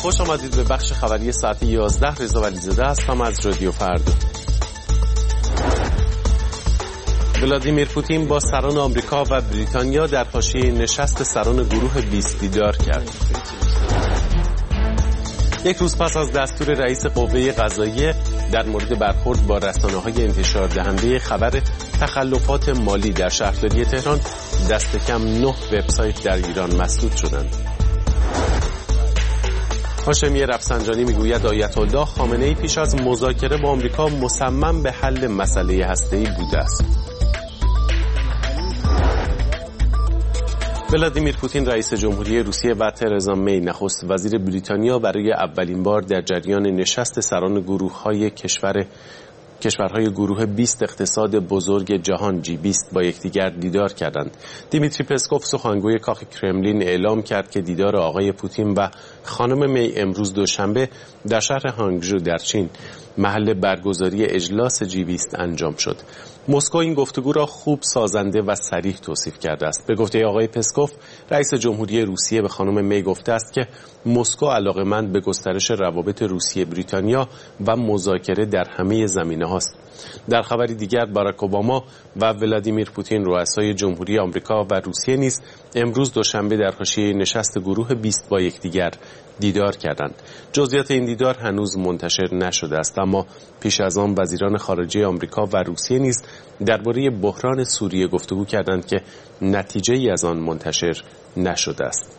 خوش آمدید به بخش خبری ساعت 11. رضا ولیزاده هستم از رادیو فردا. ولادیمیر پوتین با سران آمریکا و بریتانیا در حاشیه نشست سران گروه 20 دیدار کرد. یک روز پس از دستور رئیس قوه قضاییه در مورد برخورد با رسانه‌های انتشار دهنده خبر تخلفات مالی در شهرداری تهران، دست کم 9 وبسایت در ایران مسدود شدند. هاشمی رفسنجانی میگوید آیت الله خامنه‌ای پیش از مذاکره با آمریکا مصمم به حل مسئله هسته‌ای بوده است. ولادیمیر پوتین رئیس جمهوری روسیه و ترزا می نخست وزیر بریتانیا برای اولین بار در جریان نشست سران کشورهای گروه 20 اقتصاد بزرگ جهان G20 با یکدیگر دیدار کردند. دیمیتری پسکوف سخنگوی کاخ کرملین اعلام کرد که دیدار آقای پوتین و خانم می امروز دوشنبه در شهر هانگژو در چین محل برگزاری اجلاس G20 انجام شد. مسکو این گفتگو را خوب، سازنده و صریح توصیف کرده است. به گفته آقای پسکوف، رئیس جمهوری روسیه به خانم می گفته است که مسکو علاقه‌مند به گسترش روابط روسیه بریتانیا و مذاکره در همه زمینه‌ها است. در خبری دیگر، باراک اوباما و ولادیمیر پوتین رؤسای جمهوری آمریکا و روسیه نیز امروز دوشنبه در حاشیه نشست گروه 20 با یکدیگر دیدار کردند. جزئیات این دیدار هنوز منتشر نشده است، اما پیش از آن وزیران خارجه آمریکا و روسیه نیز درباره بحران سوریه گفتگو کردند که نتیجه‌ای از آن منتشر نشده است.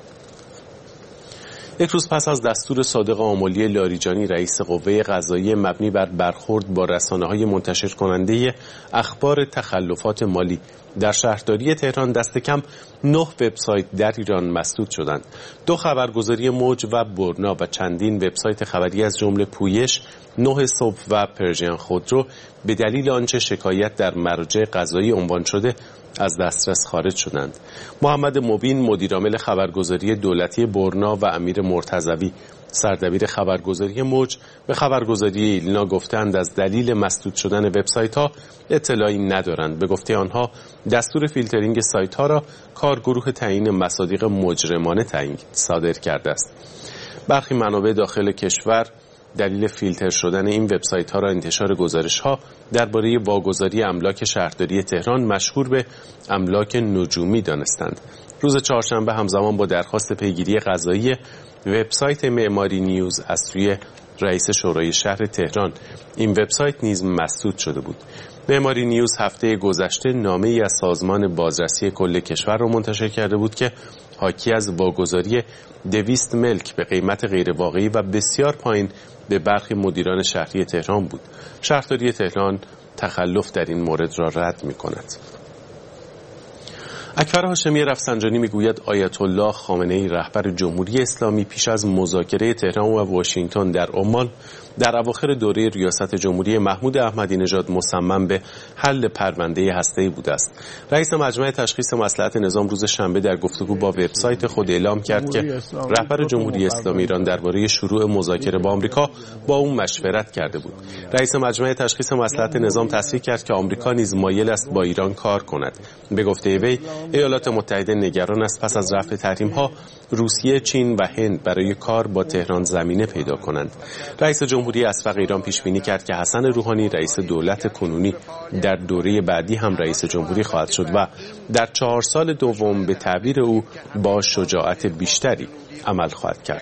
یک روز پس از دستور صادق آملی لاریجانی رئیس قوه قضاییه مبنی بر برخورد با رسانه‌های منتشر کننده اخبار تخلفات مالی در شهرداری تهران، دست کم 9 وبسایت در ایران مسدود شدند. 2 خبرگزاری موج و برنا و چندین وبسایت خبری از جمله پویش، 9 صبح و پرژین خودرو به دلیل آنچه شکایت در مراجع قضایی عنوان شده از دسترس خارج شدند. محمد مبین مدیرعامل خبرگزاری دولتی برنا و امیر مرتضوی سردبیر خبرگزاری موج به خبرگزاری ایلنا گفتند از دلیل مسدود شدن وبسایت‌ها اطلاعی ندارند. به گفته آنها دستور فیلترینگ سایت‌ها را کارگروه تعیین مصادیق مجرمانه صادر کرده است. برخی منابع داخل کشور دلیل فیلتر شدن این وبسایت‌ها را انتشار گزارش‌ها درباره واگذاری املاک شهرداری تهران مشهور به املاک نجومی دانستند. روز چهارشنبه همزمان با درخواست پیگیری قضایی، وبسایت معماری نیوز از سوی رئیس شورای شهر تهران این وبسایت نیز مسدود شده بود. معماری نیوز هفته گذشته نامه‌ای از سازمان بازرسی کل کشور را منتشر کرده بود که حاکی از واگذاری 200 ملک به قیمت غیرواقعی و بسیار پایین به برخی مدیران شهری تهران بود. شهرداری تهران تخلف در این مورد را رد می‌کند. اکبر هاشمی رفسنجانی میگوید آیت الله خامنه‌ای رهبر جمهوری اسلامی پیش از مذاکره تهران و واشنگتن در عمان در اواخر دوره ریاست جمهوری محمود احمدی نژاد مصمم به حل پرونده هسته‌ای بوده است. رئیس مجمع تشخیص مصلحت نظام روز شنبه در گفتگو با وبسایت خود اعلام کرد که رهبر جمهوری اسلامی ایران درباره شروع مذاکره با آمریکا با او مشورت کرده بود. رئیس مجمع تشخیص مصلحت نظام تصریح کرد که آمریکا نیز مایل است با ایران کار کند. به گفته وی، ایالات متحده نگران است پس از رفع تحریم‌ها روسیه، چین و هند برای کار با تهران زمینه پیدا کنند. رئیس جمهوری اسبق ایران پیش بینی کرد که حسن روحانی رئیس دولت کنونی در دوره بعدی هم رئیس جمهوری خواهد شد و در 4 سال دوم به تعبیر او با شجاعت بیشتری عمل خواهد کرد.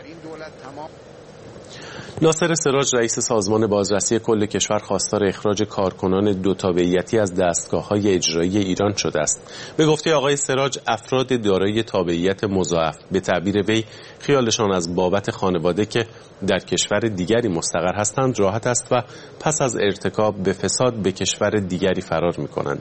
ناصر سراج رئیس سازمان بازرسی کل کشور خواستار اخراج کارکنان 2 تابعیتی از دستگاه‌های اجرایی ایران شده است. به گفته آقای سراج، افراد دارای تابعیت مضاعف به تعبیر وی خیالشان از بابت خانواده که در کشور دیگری مستقر هستند راحت است و پس از ارتکاب به فساد به کشور دیگری فرار می‌کنند.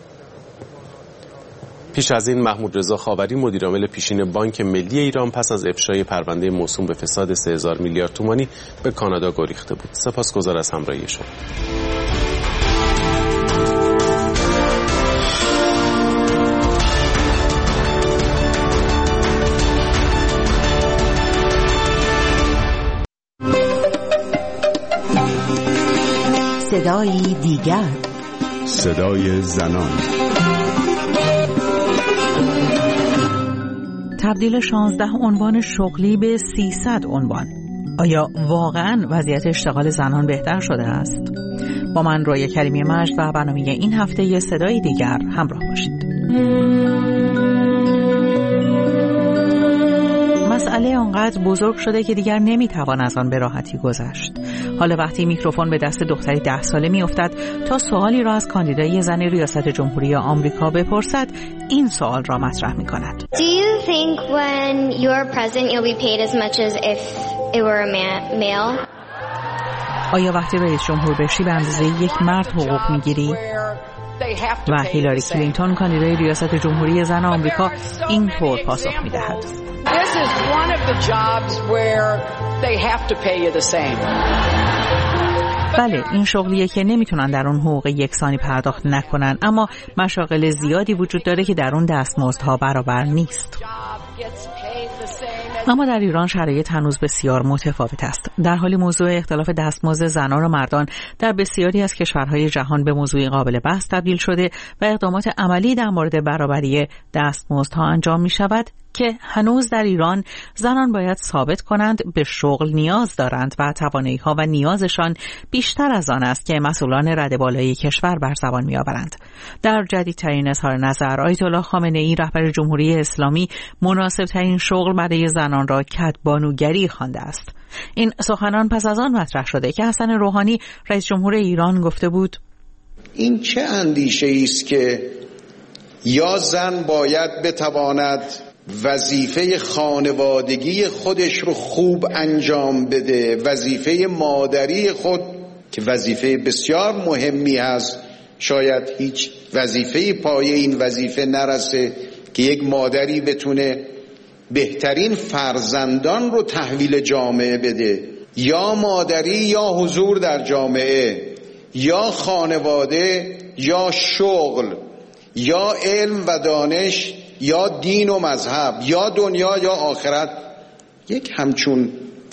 پیش از این محمود رضا خاوری مدیرعامل پیشین بانک ملی ایران پس از افشای پرونده موسوم به فساد 3000 میلیارد تومانی به کانادا گریخته بود. سپاسگزار از همراهی شما. صدای دیگر، صدای زنان. تبدیل 16 عنوان شغلی به 300 عنوان. آیا واقعاً وضعیت اشتغال زنان بهتر شده است؟ با من رویا کریمی مجد و برنامه این هفته صدای دیگر همراه باشید. مسئله آنقدر بزرگ شده که دیگر نمیتوان از آن به راحتی گذشت. حالا وقتی میکروفون به دست دختری 10 ساله میافتد تا سوالی را از کاندیدای زن ریاست جمهوری آمریکا بپرسد، این سوال را مطرح میکند. Do you think when you're president you'll be paid as much as if it were a male? آیا وقتی رئیس جمهور بشی به اندازه یک مرد حقوق میگیری؟ و هیلاری کلینتون کاندیدای ریاست جمهوری زن آمریکا اینطور پاسخ میدهد. This is one of the jobs where they have to pay you the same. بله، این شغلیه که نمیتونن در اون حقوق یکسانی پرداخت نکنن، اما مشاغل زیادی وجود داره که در اون دستمزدها برابر نیست. اما در ایران شرایط هنوز بسیار متفاوت است. در حالی موضوع اختلاف دستمزد زنان و مردان در بسیاری از کشورهای جهان به موضوعی قابل بحث تبدیل شده و اقدامات عملی در مورد برابری دستمزدها انجام می شود که هنوز در ایران زنان باید ثابت کنند به شغل نیاز دارند و توانایی‌ها و نیازشان بیشتر از آن است که مسئولان رده بالای کشور بر زبان می‌آورند. در جدیدترین اظهار نظر آیت الله خامنه‌ای رهبر جمهوری اسلامی مناسب‌ترین شغل برای زنان را کدبانوگری خوانده است. این سخنان پس از آن مطرح شده که حسن روحانی رئیس جمهور ایران گفته بود: این چه اندیشه‌ای است که یا زن باید بتواند وظیفه خانوادگی خودش رو خوب انجام بده، وظیفه مادری خود که وظیفه بسیار مهمی هست، شاید هیچ وظیفه پایه این وظیفه نرسه که یک مادری بتونه بهترین فرزندان رو تحویل جامعه بده، یا مادری یا حضور در جامعه، یا خانواده یا شغل، یا علم و دانش، یا دین و مذهب، یا دنیا یا آخرت. یک همچون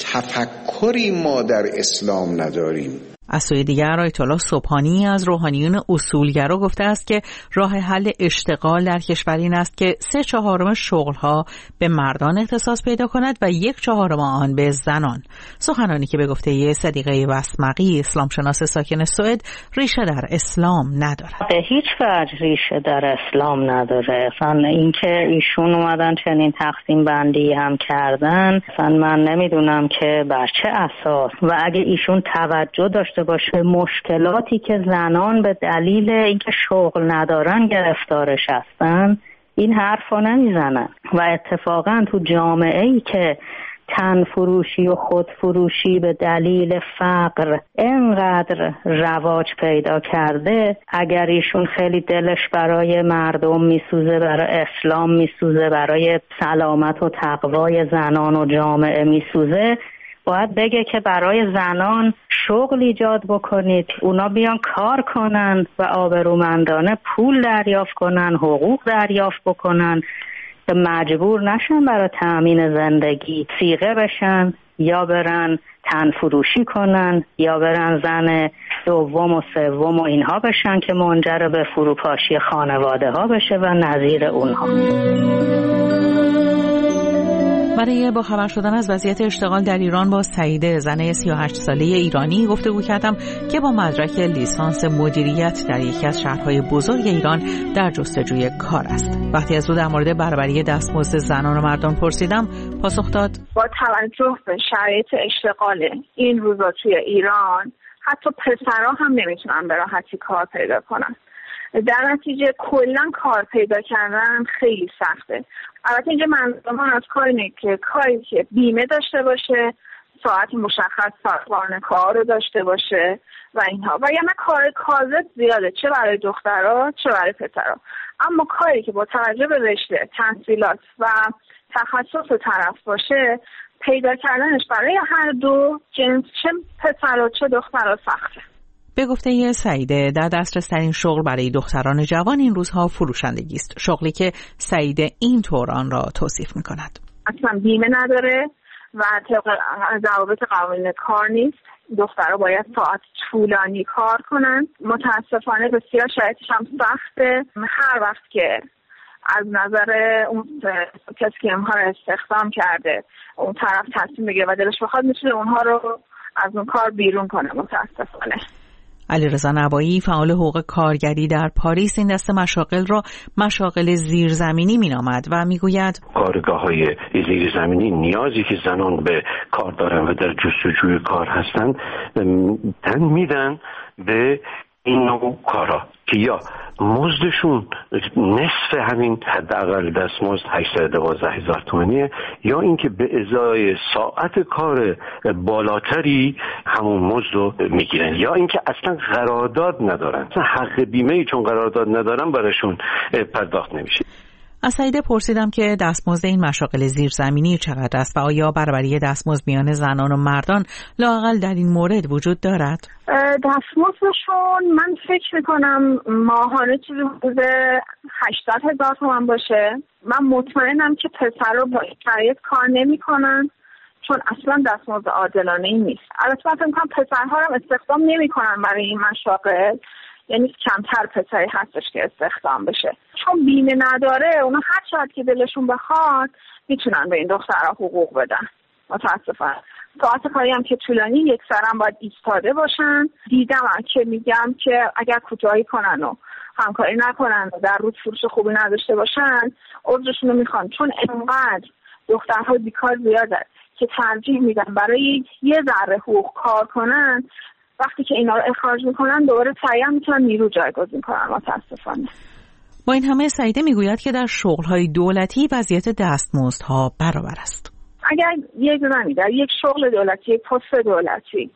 تفکری ما در اسلام نداریم. از سوی دیگر آیت الله سبحانی از روحانیون اصولگرا گفته است که راه حل اشتغال در کشور این است که 3/4 شغلها به مردان اختصاص پیدا کند و 1/4 آن به زنان. سخنانی که به گفته صدیقه وسمقی اسلام شناس ساکن سوئد ریشه در اسلام ندارد. به هیچ وجه ریشه در اسلام نداره. اصلا اینکه ایشون اومدن چنین تقسیم بندی هم کردن، اصلا من نمیدونم که بر چه اساس، و اگه ایشون توجه داشته باشه مشکلاتی که زنان به دلیل اینکه شغل ندارن گرفتارش هستن، این حرفا نمیزنن. و اتفاقا تو جامعه‌ای که تن فروشی و خود فروشی به دلیل فقر اینقدر رواج پیدا کرده، اگر ایشون خیلی دلش برای مردم میسوزه، برای اسلام میسوزه، برای سلامت و تقوای زنان و جامعه میسوزه، باید بگه که برای زنان شغل ایجاد بکنید، اونا بیان کار کنن و آبرومندانه پول دریافت کنن، حقوق دریافت بکنن، که مجبور نشن برای تأمین زندگی صیغه بشن یا برن تن فروشی کنن یا برن زن دوم و سوم و اینها بشن که منجر به فروپاشی خانواده ها بشه و نظیر اونها. برای با خبر شدن از وضعیت اشتغال در ایران با سعیده، زن 38 ساله ایرانی گفتگو کردم که با مدرک لیسانس مدیریت در یکی از شهرهای بزرگ ایران در جستجوی کار است. وقتی از او در مورد برابری دستمزد زنان و مردان پرسیدم، پاسخ داد: با توجه به شرایط اشتغال این روزا توی ایران، حتی پسرها هم نمیتونن به راحتی کار پیدا کنن. در نتیجه کلا کار پیدا کردن خیلی سخته. البته اینجا منظورم از کار اینه که کاری که بیمه داشته باشه، ساعت مشخص ساعت کار رو داشته باشه و اینها، و یعنی کار کاذب زیاده، چه برای دخترها چه برای پسرها. اما کاری که با توجه به رشته، تحصیلات و تخصص طرف باشه، پیدا کردنش برای هر دو جنس، چه پسرها چه دخترها، سخته. به گفته سعیده، در دسترس‌ترین شغل برای دختران جوان این روزها فروشندگی است، شغلی که سعیده اینطور آن را توصیف می‌کند. اصلا بیمه نداره و ضوابط قوانین کار نیست. دخترها باید ساعت طولانی کار کنن. متاسفانه بسیار شرایطش هم سخته. هر وقت که از نظر اون کسی که اونها رو استخدام کرده اون طرف تصمیم بگیره و دلش بخواد میتونه اونها رو از اون کار بیرون کنه. متاسفانه. علیرضا نوایی فعال حقوق کارگری در پاریس این دسته مشاغل را مشاغل زیرزمینی مینامد و میگوید کارگاه‌های زیرزمینی نیازی که زنان به کار دارن و در جستجوی کار هستند تن میدن به این نوع کارا که یا مزدشون نصف همین حداقل دستمزد 812,000 تومانیه، یا اینکه به ازای ساعت کار بالاتری همون مزد رو میگیرن، یا اینکه اصلا قرارداد ندارن، اصلا حق بیمه چون قرارداد ندارن براشون پرداخت نمیشه. از سعیده پرسیدم که دستمزد این مشاغل زیرزمینی چقدر است و آیا برابری دستمزد میان زنان و مردان لااقل در این مورد وجود دارد؟ دستمزدشون من فکر میکنم ماهانه چیزی حدود 80,000 تومان باشه. من مطمئنم که پسرها با این شرایط کار نمیکنن چون اصلا دستمزد عادلانه ای نیست. البته من فکر میکنم پسرها رو استخدام نمیکنن برای این مشاغل، یعنی کمتر پسری هستش که استخدام بشه چون بیمه نداره. اونا هر چقدر که دلشون بخواد میتونن به این دخترها حقوق بدن. متاسفانه ساعت کاری هم که طولانی یکسره باید ایستاده باشن. دیدم که میگم که اگر کوتاهی کنن و همکاری نکنن و در روز فروش خوبی نداشته باشن عذرشون رو میخوان، چون انقدر دخترها بیکار زیاده که ترجیح میدن برای یه ذره حقوق کار کنن. وقتی که اینا رو اخراج میکنن دوباره سریع میتونن نیرو جایگزین کنن. متاسفانه. با این همه سعیده میگوید که در شغل‌های دولتی وضعیت دستمزدها برابر است. اگر یک زنی در یک شغل دولتی، یک پست دولتی،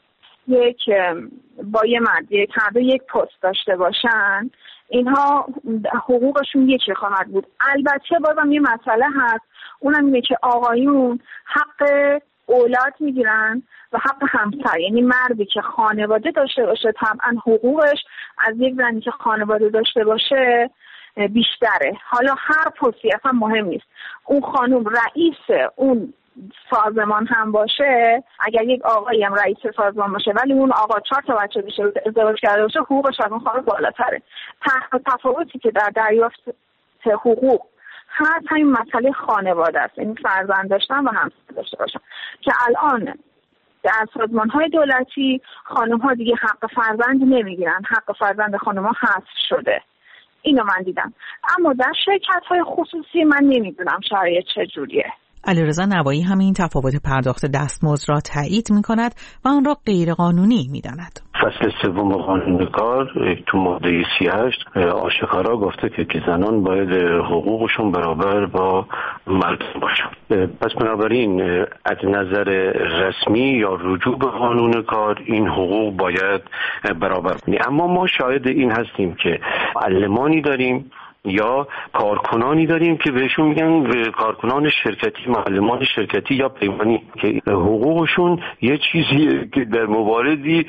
با یه مرد یک پست داشته باشن، اینها حقوقشون یکی خواهد بود. البته بازم یه مسئله هست، اونم اینه که آقایون حق اولاد میگیرن و حق همسر، یعنی مردی که خانواده داشته باشه طبعا حقوقش از یک زنی که خانواده داشته باشه بیشتره. حالا هر پستی اصلا مهم نیست، اون خانم رئیس اون سازمان هم باشه، اگر یک آقایی هم رئیس سازمان باشه ولی اون آقا 4 تا بچه داشته باشه، ازدواج کرده باشه، حقوقش از اون خانم بالاتره. تفاوتی که در دریافت حقوق هست همین مسئله خانواده است، یعنی فرزند داشتن و همسر داشته باشن که الان در سازمان‌های دولتی خانم‌ها دیگه حق فرزند نمیگیرن، حق فرزند خانم‌ها حذف شده. اینو من دیدم. اما در شرکت‌های خصوصی من نمیدونم شرایط چجوریه. علیرضا نوایی همین تفاوت پرداخت دستمزد را تایید می‌کند و آن را غیرقانونی می‌داند. فصل 3 قانون کار تو ماده 38 آشکارا گفته که زنان باید حقوقشون برابر با مردان باشن. پس بنابراین از نظر رسمی یا رجوع به قانون کار این حقوق باید برابر کنی. اما ما شاهد این هستیم که معلمانی داریم یا کارکنانی داریم که بهشون میگن کارکنان شرکتی، معلمان شرکتی یا پیمانی، که حقوقشون یه چیزی که در مواردی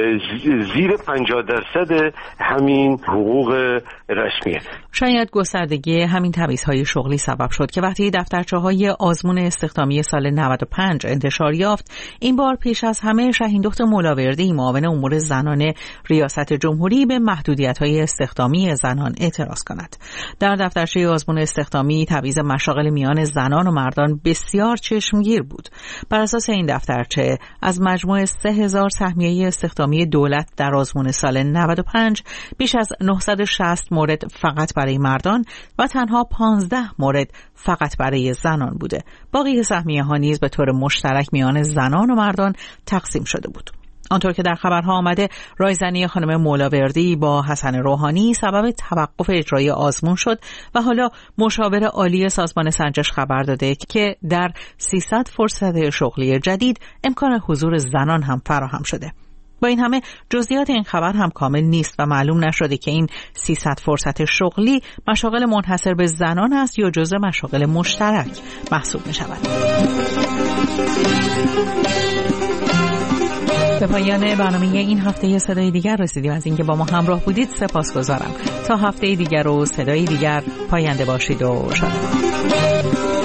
زیر 50% همین حقوق رسمیه. شاید گستردگی همین تبعیض‌های شغلی سبب شد که وقتی دفترچه‌های آزمون استخدامی سال 95 انتشار یافت، این بار پیش از همه شاهین دخت مولاوردی، معاون امور زنان ریاست جمهوری، به محدودیت‌های استخدامی زنان اعتراض کند. در دفترچه آزمون استخدامی تبعیض مشاغل میان زنان و مردان بسیار چشمگیر بود. بر اساس این دفترچه از مجموع 3000 سهمیه استخدامی دولت در آزمون سال 95 بیش از 960 مورد فقط برای مردان و تنها 15 مورد فقط برای زنان بوده. باقی سهمیه ها نیز به طور مشترک میان زنان و مردان تقسیم شده بود. آنطور که در خبرها آمده، رایزنی خانم مولاوردی با حسن روحانی سبب توقف اجرای آزمون شد و حالا مشاور عالی سازمان سنجش خبر داده که در 300 فرصت شغلی جدید امکان حضور زنان هم فراهم شده. با این همه جزئیات این خبر هم کامل نیست و معلوم نشده که این 300 فرصت شغلی مشاغل منحصر به زنان است یا جزء مشاغل مشترک محسوب می شود. به پایان برنامه این هفته صدای دیگر رسیدیم. از اینکه با ما همراه بودید سپاسگزارم. تا هفته دیگر و صدای دیگر، پاینده باشید و شاد باشید.